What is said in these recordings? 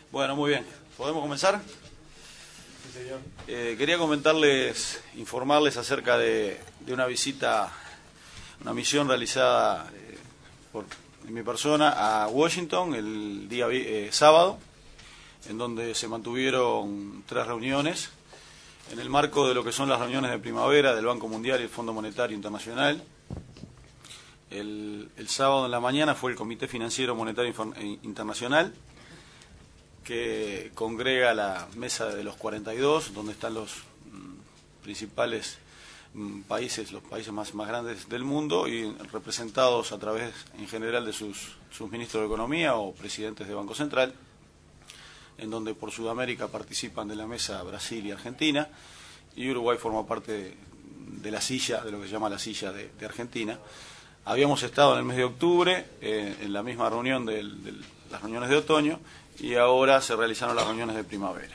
Bueno, muy bien. ¿Podemos comenzar? Sí, señor. Quería informarles acerca de una visita, una misión realizada por mi persona a Washington el día sábado, en donde se mantuvieron 3 reuniones en el marco de lo que son las reuniones de primavera del Banco Mundial y el Fondo Monetario Internacional. El sábado en la mañana fue el Comité Financiero Monetario Internacional, que congrega la mesa de los 42, donde están los principales países, los países más grandes del mundo, y representados a través, en general, de sus ministros de Economía o presidentes de Banco Central, en donde por Sudamérica participan de la mesa Brasil y Argentina, y Uruguay forma parte de la silla, de lo que se llama la silla de Argentina. Habíamos estado en el mes de octubre en la misma reunión de las reuniones de otoño, y ahora se realizaron las reuniones de primavera.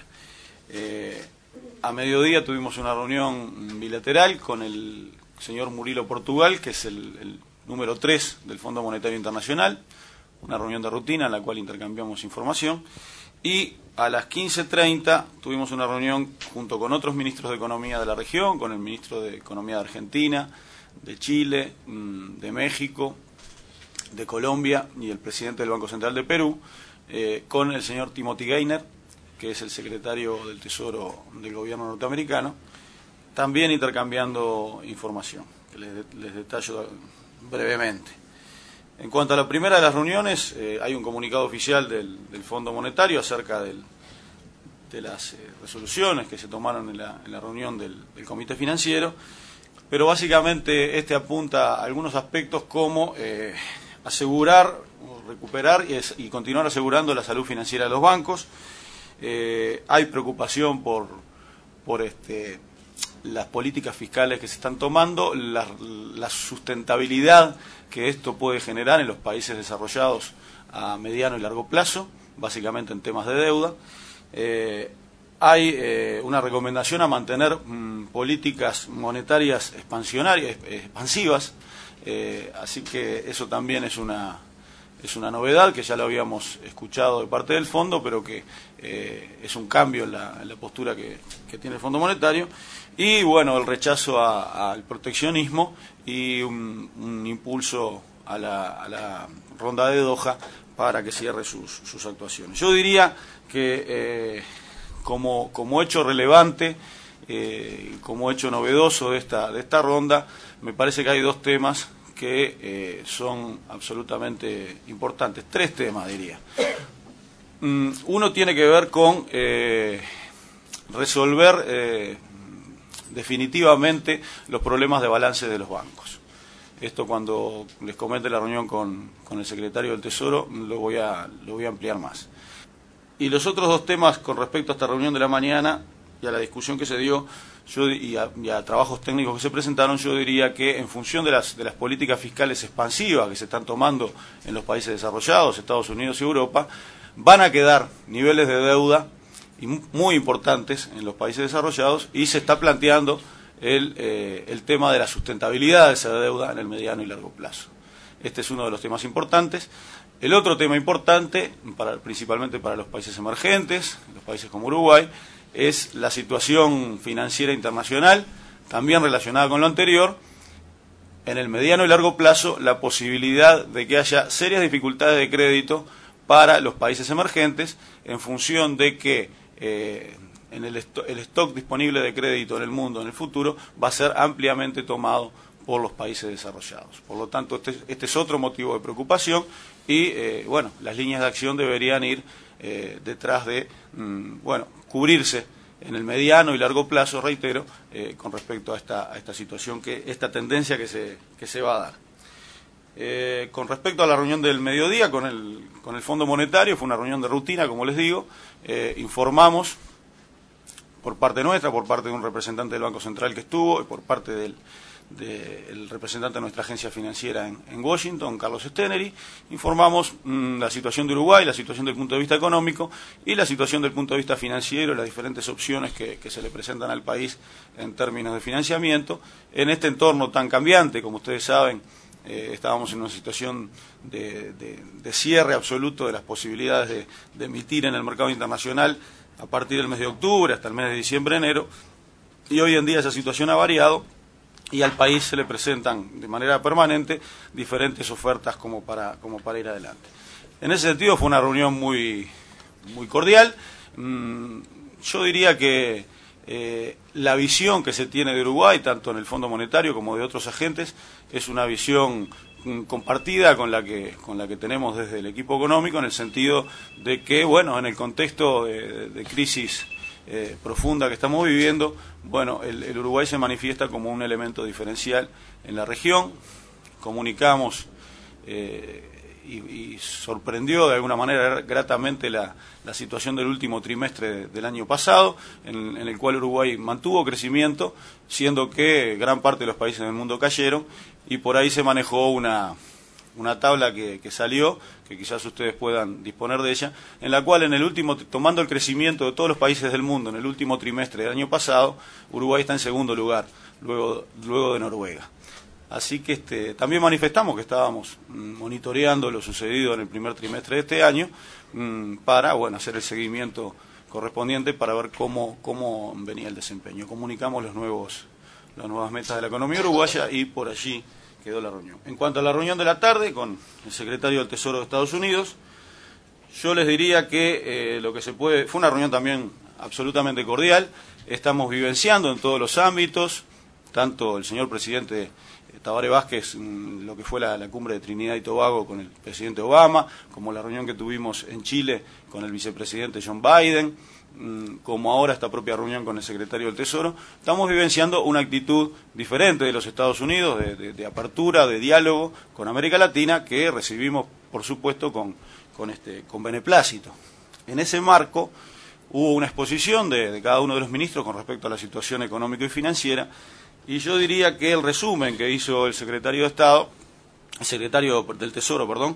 A mediodía tuvimos una reunión bilateral con el señor Murilo Portugal, que es el número 3 del Fondo Monetario Internacional, una reunión de rutina en la cual intercambiamos información, y a las 15:30 tuvimos una reunión junto con otros ministros de Economía de la región, con el ministro de Economía de Argentina, de Chile, de México, de Colombia y el presidente del Banco Central de Perú, con el señor Timothy Geithner, que es el secretario del Tesoro del gobierno norteamericano, también intercambiando información, que les detallo brevemente. En cuanto a la primera de las reuniones, hay un comunicado oficial del Fondo Monetario acerca de las resoluciones que se tomaron en la reunión del Comité Financiero, pero básicamente este apunta a algunos aspectos como asegurar, recuperar y continuar asegurando la salud financiera de los bancos. Hay preocupación por las políticas fiscales que se están tomando, la sustentabilidad que esto puede generar en los países desarrollados a mediano y largo plazo, básicamente en temas de deuda. Hay una recomendación a mantener políticas monetarias expansivas, así que eso también es una novedad que ya lo habíamos escuchado de parte del fondo, pero que es un cambio en la postura que tiene el Fondo Monetario. Y bueno, el rechazo al proteccionismo y un impulso a la ronda de Doha para que cierre sus actuaciones. Yo diría que como hecho relevante, como hecho novedoso de esta ronda, me parece que hay 2 temas que son absolutamente importantes. 3 temas, diría. Uno tiene que ver con resolver definitivamente los problemas de balance de los bancos. Esto, cuando les comente la reunión con el secretario del Tesoro, lo voy a ampliar más. Y los otros 2 temas con respecto a esta reunión de la mañana y a la discusión que se dio y a trabajos técnicos que se presentaron, yo diría que en función de las políticas fiscales expansivas que se están tomando en los países desarrollados, Estados Unidos y Europa, van a quedar niveles de deuda muy importantes en los países desarrollados, y se está planteando el tema de la sustentabilidad de esa deuda en el mediano y largo plazo. Este es uno de los temas importantes. El otro tema importante, principalmente para los países emergentes, los países como Uruguay, es la situación financiera internacional, también relacionada con lo anterior. En el mediano y largo plazo, la posibilidad de que haya serias dificultades de crédito para los países emergentes, en función de que el stock disponible de crédito en el mundo en el futuro va a ser ampliamente tomado por los países desarrollados. Por lo tanto, este es otro motivo de preocupación, y bueno, las líneas de acción deberían ir detrás de cubrirse en el mediano y largo plazo, reitero, con respecto a esta situación, esta tendencia que se va a dar. Con respecto a la reunión del mediodía con el Fondo Monetario, fue una reunión de rutina, como les digo. Informamos por parte nuestra, por parte de un representante del Banco Central que estuvo, y por parte del representante de nuestra agencia financiera en Washington, Carlos Stenery. Informamos la situación de Uruguay, la situación del punto de vista económico y la situación del punto de vista financiero, las diferentes opciones que se le presentan al país en términos de financiamiento, en este entorno tan cambiante, como ustedes saben, estábamos en una situación de cierre absoluto de las posibilidades de emitir en el mercado internacional a partir del mes de octubre hasta el mes de diciembre, enero, y hoy en día esa situación ha variado y al país se le presentan de manera permanente diferentes ofertas como para ir adelante. En ese sentido fue una reunión muy cordial. Yo diría que la visión que se tiene de Uruguay, tanto en el Fondo Monetario como de otros agentes, es una visión compartida con la que tenemos desde el equipo económico, en el sentido de que, bueno, en el contexto de crisis profunda que estamos viviendo, bueno, el Uruguay se manifiesta como un elemento diferencial en la región. Comunicamos y sorprendió de alguna manera gratamente la situación del último trimestre del año pasado, en el cual Uruguay mantuvo crecimiento, siendo que gran parte de los países del mundo cayeron, y por ahí se manejó una tabla que salió, que quizás ustedes puedan disponer de ella, en la cual tomando el crecimiento de todos los países del mundo en el último trimestre del año pasado, Uruguay está en segundo lugar, luego de Noruega. Así que también manifestamos que estábamos monitoreando lo sucedido en el primer trimestre de este año para, bueno, hacer el seguimiento correspondiente para ver cómo venía el desempeño. Comunicamos las nuevas metas de la economía uruguaya y por allí quedó la reunión. En cuanto a la reunión de la tarde con el secretario del Tesoro de Estados Unidos, yo les diría que fue una reunión también absolutamente cordial. Estamos vivenciando en todos los ámbitos, tanto el señor presidente Tabaré Vázquez, lo que fue la cumbre de Trinidad y Tobago con el presidente Obama, como la reunión que tuvimos en Chile con el vicepresidente John Biden, como ahora esta propia reunión con el secretario del Tesoro. Estamos vivenciando una actitud diferente de los Estados Unidos, de apertura, de diálogo con América Latina, que recibimos, por supuesto, con beneplácito. En ese marco hubo una exposición de cada uno de los ministros con respecto a la situación económica y financiera, y yo diría que el resumen que hizo el secretario del Tesoro,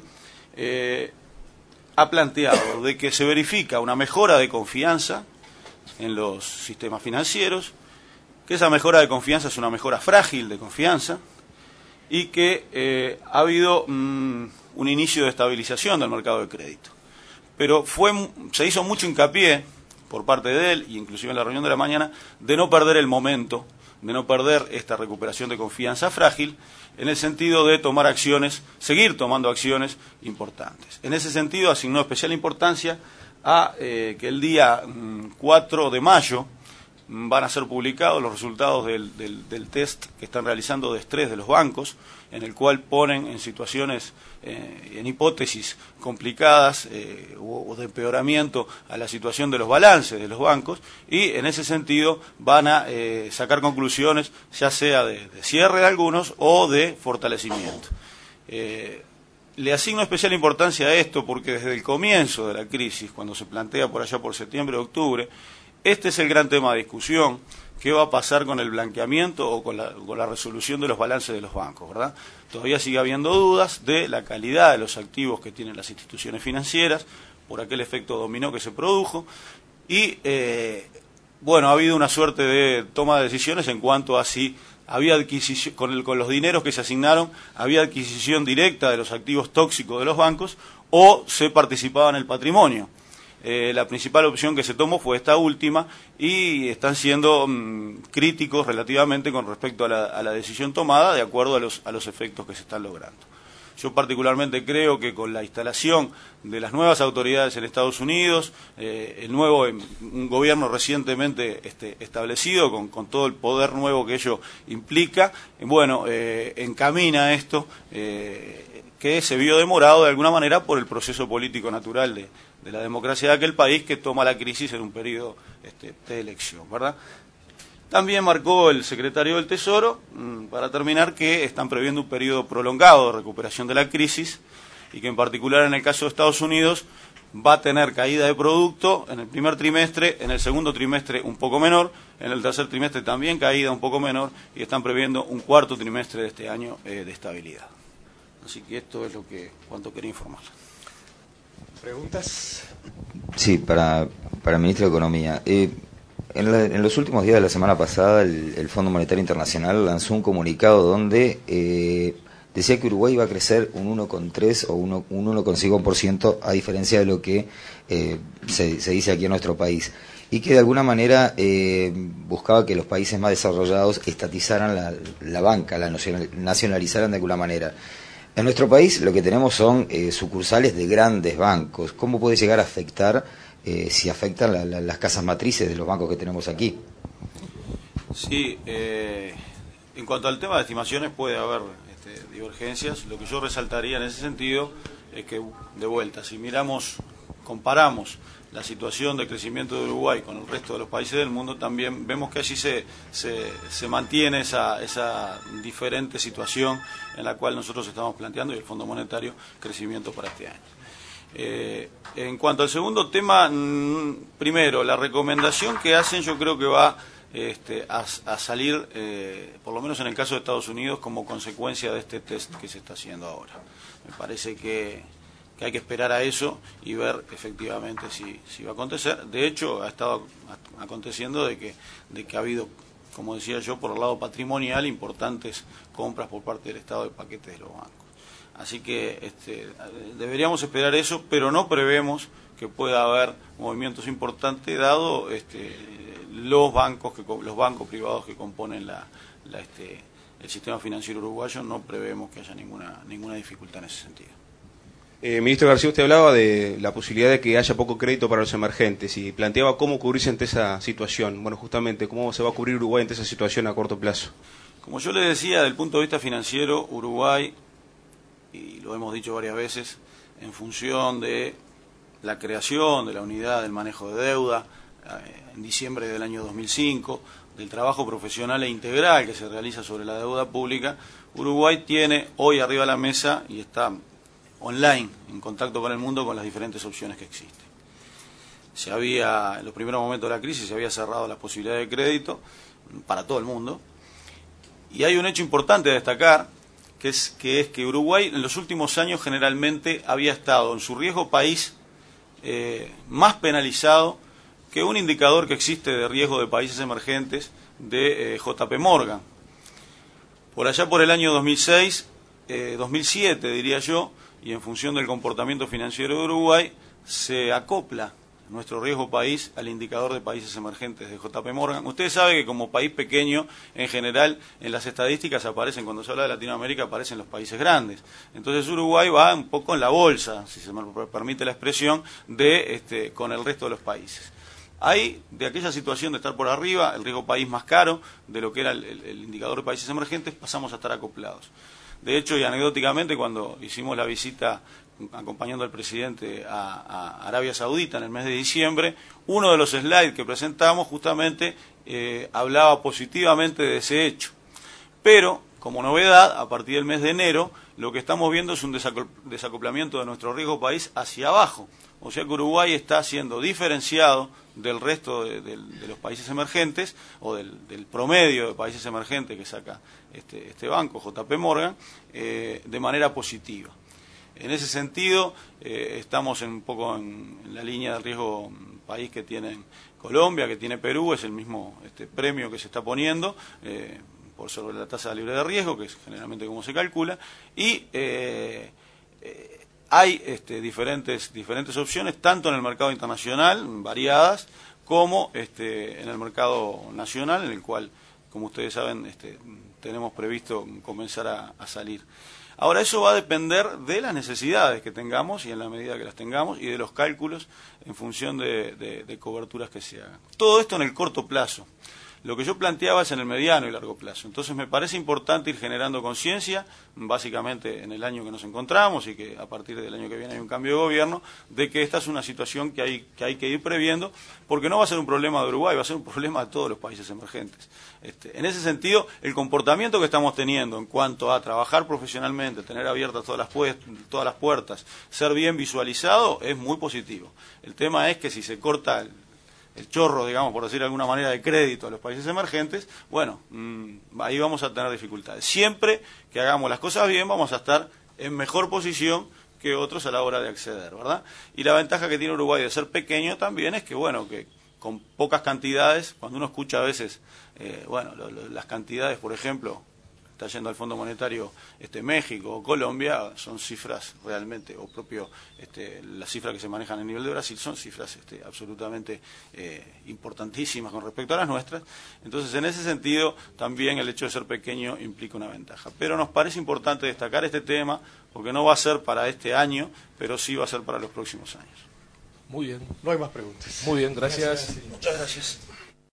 ha planteado de que se verifica una mejora de confianza en los sistemas financieros, que esa mejora de confianza es una mejora frágil de confianza, y que ha habido un inicio de estabilización del mercado de crédito. Pero se hizo mucho hincapié por parte de él, y inclusive en la reunión de la mañana, de no perder el momento, de no perder esta recuperación de confianza frágil, en el sentido de seguir tomando acciones importantes. En ese sentido, asignó especial importancia a que el día 4 de mayo van a ser publicados los resultados del test que están realizando de estrés de los bancos, en el cual ponen en situaciones, en hipótesis complicadas o de empeoramiento a la situación de los balances de los bancos, y en ese sentido van a sacar conclusiones, ya sea de cierre de algunos o de fortalecimiento. Le asigno especial importancia a esto porque desde el comienzo de la crisis, cuando se plantea por allá por septiembre o octubre, este es el gran tema de discusión: qué va a pasar con el blanqueamiento o con la resolución de los balances de los bancos, ¿verdad? Todavía sigue habiendo dudas de la calidad de los activos que tienen las instituciones financieras por aquel efecto dominó que se produjo, y ha habido una suerte de toma de decisiones en cuanto a si había adquisición, con los dineros que se asignaron, había adquisición directa de los activos tóxicos de los bancos o se participaba en el patrimonio. La principal opción que se tomó fue esta última, y están siendo críticos relativamente con respecto a la decisión tomada, de acuerdo a los efectos que se están logrando. Yo particularmente creo que con la instalación de las nuevas autoridades en Estados Unidos, un gobierno recientemente establecido, con todo el poder nuevo que ello implica, encamina esto que se vio demorado de alguna manera por el proceso político natural de la democracia de aquel país, que toma la crisis en un periodo de elección, ¿verdad? También marcó el secretario del Tesoro, para terminar, que están previendo un periodo prolongado de recuperación de la crisis, y que en particular en el caso de Estados Unidos va a tener caída de producto en el primer trimestre, en el segundo trimestre un poco menor, en el tercer trimestre también caída un poco menor, y están previendo un cuarto trimestre de este año de estabilidad. Así que esto es cuanto quería informar. ¿Preguntas? Sí, para el ministro de Economía. En los últimos días de la semana pasada, el Fondo Monetario Internacional lanzó un comunicado donde decía que Uruguay iba a crecer un 1,3 o un 1,5%, a diferencia de lo que se dice aquí en nuestro país, y que de alguna manera buscaba que los países más desarrollados estatizaran la banca, la nacionalizaran de alguna manera. En nuestro país lo que tenemos son sucursales de grandes bancos. ¿Cómo puede llegar a afectar, si afectan las casas matrices de los bancos que tenemos aquí? Sí, en cuanto al tema de estimaciones puede haber divergencias. Lo que yo resaltaría en ese sentido es que, de vuelta, si comparamos la situación de crecimiento de Uruguay con el resto de los países del mundo, también vemos que allí se mantiene esa diferente situación en la cual nosotros estamos planteando, y el Fondo Monetario, crecimiento para este año. En cuanto al segundo tema, primero, la recomendación que hacen yo creo que va a salir, por lo menos en el caso de Estados Unidos, como consecuencia de este test que se está haciendo ahora. Me parece que hay que esperar a eso y ver efectivamente si va a acontecer. De hecho, ha estado aconteciendo de que ha habido, como decía yo, por el lado patrimonial, importantes compras por parte del Estado de paquetes de los bancos. Así que deberíamos esperar eso, pero no prevemos que pueda haber movimientos importantes dado los bancos privados que componen el sistema financiero uruguayo. No prevemos que haya ninguna dificultad en ese sentido. Ministro García, usted hablaba de la posibilidad de que haya poco crédito para los emergentes y planteaba cómo cubrirse ante esa situación. Bueno, justamente, ¿cómo se va a cubrir Uruguay ante esa situación a corto plazo? Como yo le decía, desde el punto de vista financiero, Uruguay, y lo hemos dicho varias veces, en función de la creación de la unidad del manejo de deuda en diciembre del año 2005, del trabajo profesional e integral que se realiza sobre la deuda pública, Uruguay tiene hoy arriba de la mesa y está online, en contacto con el mundo, con las diferentes opciones que existen. En los primeros momentos de la crisis se había cerrado la posibilidad de crédito para todo el mundo, y hay un hecho importante a destacar, que es que Uruguay en los últimos años generalmente había estado en su riesgo país más penalizado que un indicador que existe de riesgo de países emergentes de JP Morgan. Por allá por el año 2006, 2007 diría yo, y en función del comportamiento financiero de Uruguay, se acopla nuestro riesgo país al indicador de países emergentes de JP Morgan. Usted sabe que como país pequeño, en general, en las estadísticas cuando se habla de Latinoamérica, aparecen los países grandes. Entonces Uruguay va un poco en la bolsa, si se me permite la expresión, con el resto de los países. Hay, de aquella situación de estar por arriba, el riesgo país más caro, de lo que era el indicador de países emergentes, pasamos a estar acoplados. De hecho, y anecdóticamente, cuando hicimos la visita acompañando al presidente a Arabia Saudita en el mes de diciembre, uno de los slides que presentamos justamente hablaba positivamente de ese hecho. Pero, como novedad, a partir del mes de enero, lo que estamos viendo es un desacoplamiento de nuestro riesgo país hacia abajo. O sea que Uruguay está siendo diferenciado del resto de los países emergentes, o del promedio de países emergentes que saca este banco, JP Morgan, de manera positiva. En ese sentido, estamos un poco en la línea del riesgo país que tiene Colombia, que tiene Perú, es el mismo premio que se está poniendo por sobre la tasa libre de riesgo, que es generalmente como se calcula, y hay diferentes opciones, tanto en el mercado internacional, variadas, como en el mercado nacional, en el cual, como ustedes saben, tenemos previsto comenzar a salir. Ahora, eso va a depender de las necesidades que tengamos, y en la medida que las tengamos, y de los cálculos en función de coberturas que se hagan. Todo esto en el corto plazo. Lo que yo planteaba es en el mediano y largo plazo. Entonces me parece importante ir generando conciencia, básicamente en el año que nos encontramos, y que a partir del año que viene hay un cambio de gobierno, de que esta es una situación que hay que ir previendo, porque no va a ser un problema de Uruguay, va a ser un problema de todos los países emergentes. En ese sentido, el comportamiento que estamos teniendo en cuanto a trabajar profesionalmente, tener abiertas todas las puertas, ser bien visualizado, es muy positivo. El tema es que si se corta el chorro, digamos, por decir de alguna manera, de crédito a los países emergentes, bueno, ahí vamos a tener dificultades. Siempre que hagamos las cosas bien, vamos a estar en mejor posición que otros a la hora de acceder, ¿verdad? Y la ventaja que tiene Uruguay de ser pequeño también es que, bueno, que con pocas cantidades, cuando uno escucha a veces, las cantidades, por ejemplo, está yendo al Fondo Monetario México o Colombia, son cifras realmente, o propio las cifras que se manejan a nivel de Brasil, son cifras absolutamente importantísimas con respecto a las nuestras. Entonces, en ese sentido, también el hecho de ser pequeño implica una ventaja. Pero nos parece importante destacar este tema, porque no va a ser para este año, pero sí va a ser para los próximos años. Muy bien. No hay más preguntas. Muy bien, gracias. Muchas gracias.